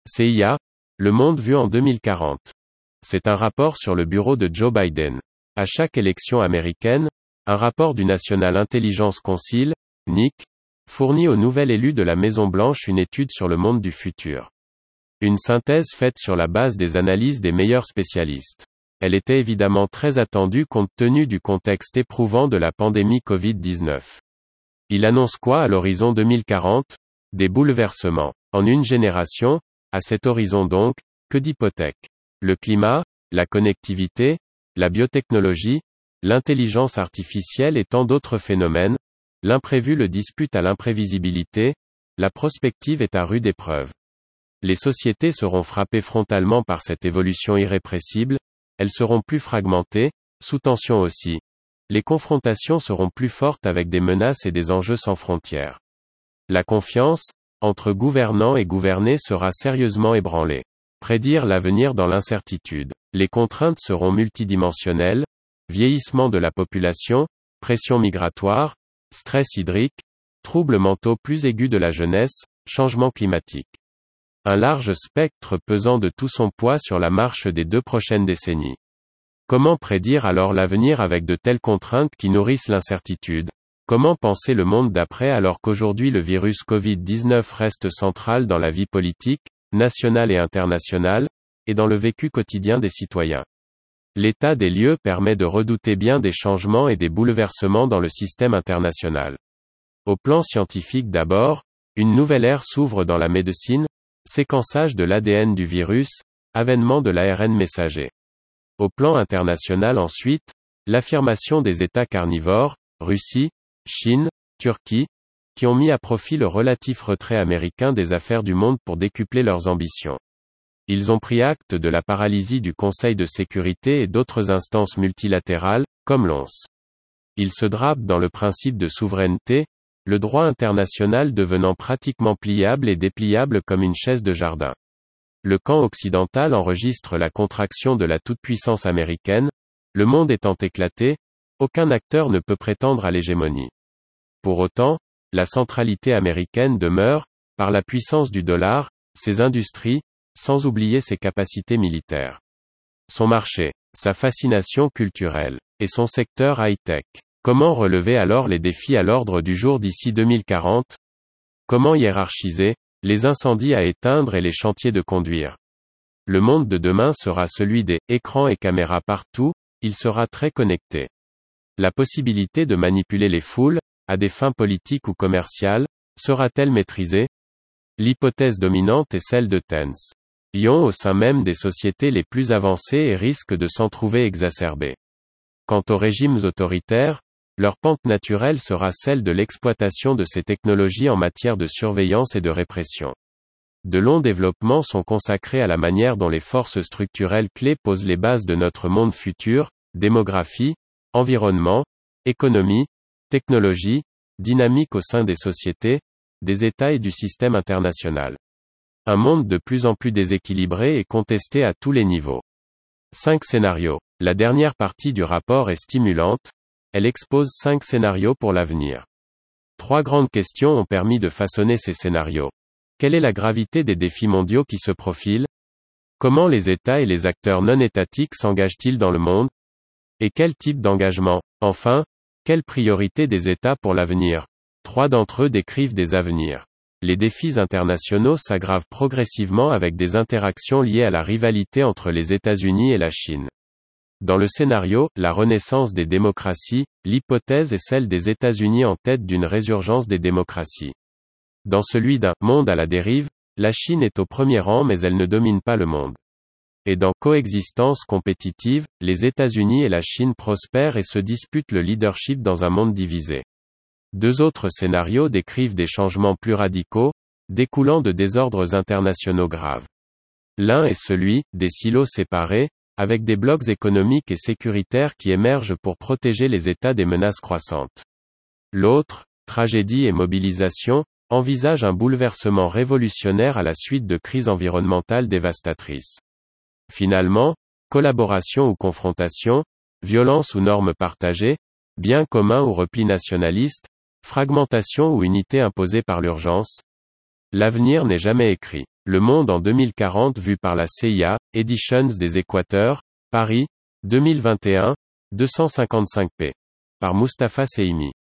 CIA, le monde vu en 2040. C'est un rapport sur le bureau de Joe Biden. À chaque élection américaine, un rapport du National Intelligence Council, NIC, fournit au nouvel élu de la Maison-Blanche une étude sur le monde du futur. Une synthèse faite sur la base des analyses des meilleurs spécialistes. Elle était évidemment très attendue compte tenu du contexte éprouvant de la pandémie Covid-19. Il annonce quoi à l'horizon 2040? Des bouleversements. En une génération, à cet horizon donc, que d'hypothèques. Le climat, la connectivité, la biotechnologie, l'intelligence artificielle et tant d'autres phénomènes, l'imprévu le dispute à l'imprévisibilité, la prospective est à rude épreuve. Les sociétés seront frappées frontalement par cette évolution irrépressible, elles seront plus fragmentées, sous tension aussi. Les confrontations seront plus fortes avec des menaces et des enjeux sans frontières. La confiance, entre gouvernants et gouvernés sera sérieusement ébranlée. Prédire l'avenir dans l'incertitude. Les contraintes seront multidimensionnelles, vieillissement de la population, pression migratoire, stress hydrique, troubles mentaux plus aigus de la jeunesse, changement climatique. Un large spectre pesant de tout son poids sur la marche des 2 prochaines décennies. Comment prédire alors l'avenir avec de telles contraintes qui nourrissent l'incertitude? Comment penser le monde d'après alors qu'aujourd'hui le virus Covid-19 reste central dans la vie politique, nationale et internationale, et dans le vécu quotidien des citoyens? L'état des lieux permet de redouter bien des changements et des bouleversements dans le système international. Au plan scientifique d'abord, une nouvelle ère s'ouvre dans la médecine, séquençage de l'ADN du virus, avènement de l'ARN messager. Au plan international ensuite, l'affirmation des États carnivores, Russie, Chine, Turquie, qui ont mis à profit le relatif retrait américain des affaires du monde pour décupler leurs ambitions. Ils ont pris acte de la paralysie du Conseil de sécurité et d'autres instances multilatérales, comme l'ONS. Ils se drapent dans le principe de souveraineté, le droit international devenant pratiquement pliable et dépliable comme une chaise de jardin. Le camp occidental enregistre la contraction de la toute-puissance américaine, le monde étant éclaté, aucun acteur ne peut prétendre à l'hégémonie. Pour autant, la centralité américaine demeure, par la puissance du dollar, ses industries, sans oublier ses capacités militaires. Son marché, sa fascination culturelle, et son secteur high-tech. Comment relever alors les défis à l'ordre du jour d'ici 2040? Comment hiérarchiser les incendies à éteindre et les chantiers de conduire? Le monde de demain sera celui des écrans et caméras partout, il sera très connecté. La possibilité de manipuler les foules, à des fins politiques ou commerciales, sera-t-elle maîtrisée? L'hypothèse dominante est celle de Tense. Ion au sein même des sociétés les plus avancées et risque de s'en trouver exacerbé. Quant aux régimes autoritaires, leur pente naturelle sera celle de l'exploitation de ces technologies en matière de surveillance et de répression. De longs développements sont consacrés à la manière dont les forces structurelles clés posent les bases de notre monde futur, démographie, environnement, économie, technologie, dynamique au sein des sociétés, des États et du système international. Un monde de plus en plus déséquilibré et contesté à tous les niveaux. 5 scénarios. La dernière partie du rapport est stimulante, elle expose 5 scénarios pour l'avenir. 3 grandes questions ont permis de façonner ces scénarios. Quelle est la gravité des défis mondiaux qui se profilent? Comment les États et les acteurs non étatiques s'engagent-ils dans le monde? Et quel type d'engagement? Enfin, quelles priorités des États pour l'avenir? 3 d'entre eux décrivent des avenirs. Les défis internationaux s'aggravent progressivement avec des interactions liées à la rivalité entre les États-Unis et la Chine. Dans le scénario, la renaissance des démocraties, l'hypothèse est celle des États-Unis en tête d'une résurgence des démocraties. Dans celui d'un monde à la dérive, la Chine est au premier rang mais elle ne domine pas le monde. Et dans coexistence compétitive, les États-Unis et la Chine prospèrent et se disputent le leadership dans un monde divisé. 2 autres scénarios décrivent des changements plus radicaux, découlant de désordres internationaux graves. L'un est celui des silos séparés, avec des blocs économiques et sécuritaires qui émergent pour protéger les États des menaces croissantes. L'autre, tragédie et mobilisation, envisage un bouleversement révolutionnaire à la suite de crises environnementales dévastatrices. Finalement, collaboration ou confrontation, violence ou normes partagées, bien commun ou repli nationaliste, fragmentation ou unité imposée par l'urgence. L'avenir n'est jamais écrit. Le monde en 2040 vu par la CIA, Editions des Équateurs, Paris, 2021, 255 p. Par Mustapha Seimi.